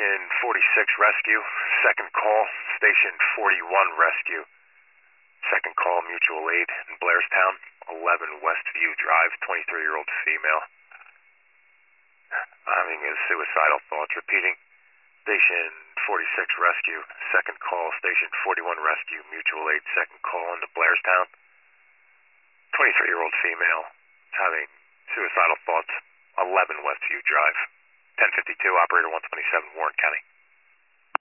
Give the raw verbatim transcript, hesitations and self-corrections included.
Station forty-six Rescue. Second call, Station forty-one Rescue. Second call, mutual aid in Blairstown, eleven Westview Drive, twenty-three-year-old female. Having a suicidal thoughts. Repeating. Station forty-six Rescue. Second call, Station forty-one Rescue, mutual aid. Second call into Blairstown. twenty-three-year-old female having suicidal thoughts, eleven Westview Drive. ten fifty-two, operator one twenty-seven, Warren County.